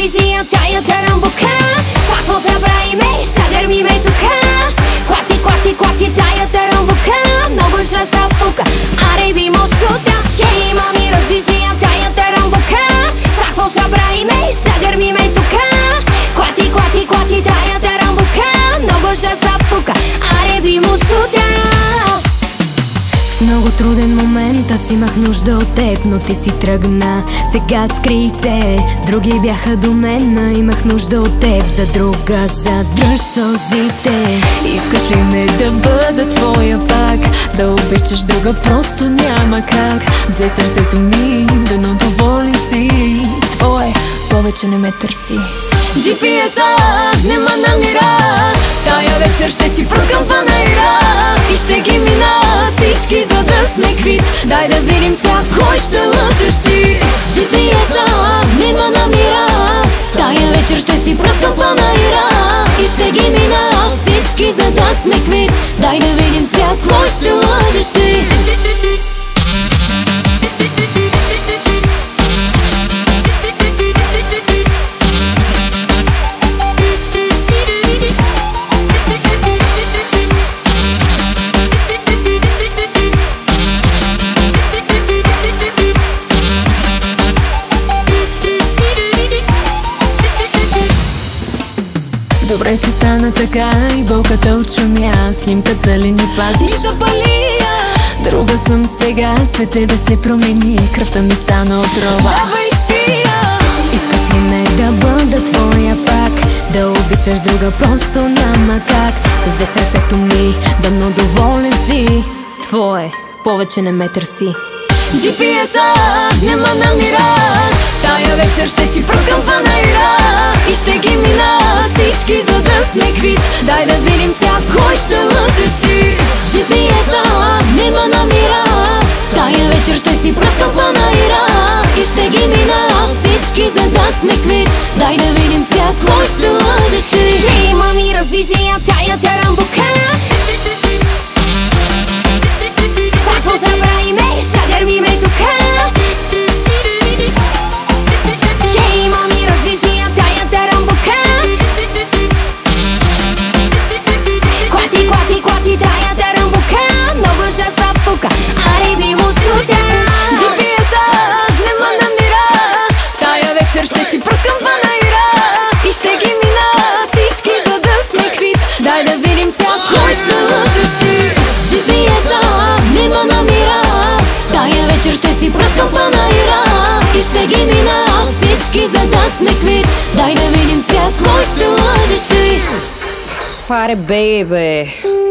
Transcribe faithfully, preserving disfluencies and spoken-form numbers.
различия, тая рамбука. Сакво забравиме, ще гърмиме тука. Клати, клати, клати, тая рамбука. Много ще са пука, аре би му шута. Хей, мами, различия, тая рамбука. Сакво забравиме, ще гърмиме тука. Клати, клати, клати, тая рамбука. Много ще са пука, аре би му шута. Много труден момент, аз имах нужда от теб, но ти си тръгна. Сега скрий се, други бяха до мен, а имах нужда от теб. За друга задръж сълзите. Искаш ли ме да бъда твоя пак? Да обичаш друга просто няма как. Взе сърцето ми, да но доволен си. Твое, повече не ме търси. джи пи ес-а не ме намира. Тая вечер ще си пръскам панаира. И ще ги мина всички, за да сме квит. Дай да видим сега кой ще лъжеш ти. джи пи ес-а не ме намира. Тая вечер ще си пръскам панаира. И ще ги мина всички, за да сме квит. Дай да видим сега кой ще лъжеш ти. Добре, че стана така и болката отшумя. Снимката ли ни пазиш? Нищо палия. Друга съм сега, след тебе се промени. Кръвта ми стана отрова. Дава изпия. Искаш ли не да бъда твоя пак? Да обичаш друга просто няма как. Взе сърцето ми, да но доволен си. Твое, повече не ме търси. джи пи ес-а не ме намира. Тая вечер ще си пръскам панаира. И ще ги мина всички, за да сме квит. Дай да видим сега кой ще лъжеш ти. джи пи ес-а не ме намира. Тая вечер ще си пръскам панаира. И ще ги мина всички, за да сме квит. Дай да видим сега кой ще лъжеш ти. Хей, мами, различия, тая рамбука. Сакво забравиме, ще гърмиме тука. Хей, мами, различия, тая рамбука. Клати, клати, клати, тая рамбука. Много ще са пука, аре би му шута. джи пи ес-а не ме намира. Тая вечер ще си пръскам панаира. И ще ги мина всички, за да сме квит. Дай да видим сега кой ще лъжеш ти. джи пи ес-а не ме намира. Тая вечер ще си пръскам панаира. И ще ги мина всички, за да сме квит. Дай да видим сега кой ще лъжеш ти. Аре, бейбе.